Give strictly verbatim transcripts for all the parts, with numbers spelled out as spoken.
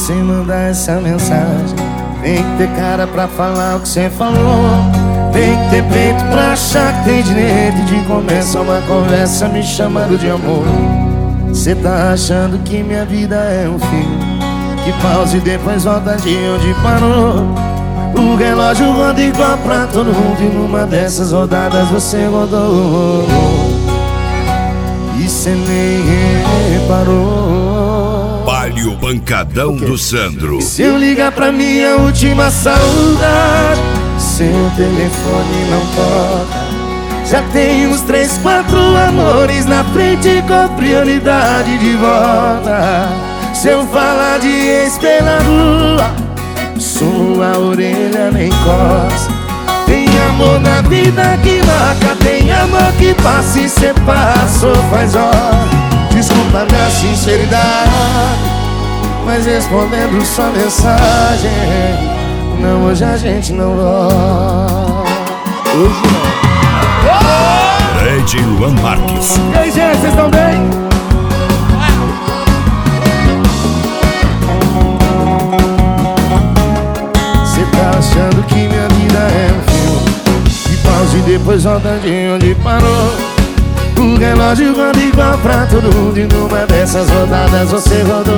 você mandar essa mensagem. Tem que ter cara pra falar o que você falou. Tem que ter peito pra achar que tem direito de começar uma conversa me chamando de amor. Cê tá achando que minha vida é um filme que pausa e depois volta de onde parou. O relógio roda igual pra todo mundo e numa dessas rodadas você rodou e cê nem reparou. Vale o pancadão do Sandro. E se eu ligar pra minha última saudade, seu telefone não toca. Já tem uns três, quatro amores na frente com prioridade de volta. Se eu falar de ex pela rua, sua orelha nem coça. Tem amor na vida que marca, tem amor que passa e cê passou faz hora. Desculpa minha sinceridade, mas respondendo sua mensagem, não, hoje a gente não volta. Hoje não. Red Luan Marques. E aí, gente, vocês estão bem? Cê tá achando que minha vida é um filme que pausa e depois volta de onde parou. O relógio roda igual pra todo mundo e numa dessas rodadas você rodou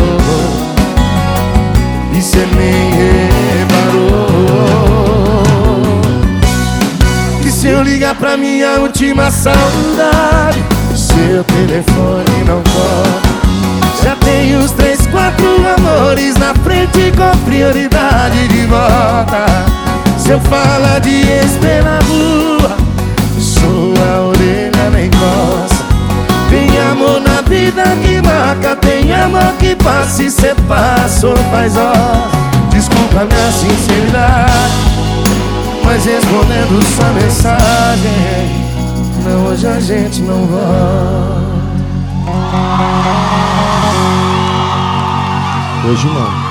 e cê nem reparou. E se eu ligar pra minha última saudade, seu telefone não toca. Já tem uns três, quatro amores na frente com prioridade de volta. Se eu falar de ex pela rua, sua orelha nem coça. Tem amor na vida que marca, tem amor que passa e cê passou faz hora. Desculpa minha sinceridade, mas respondendo sua mensagem, não, hoje a gente não volta. Hoje não.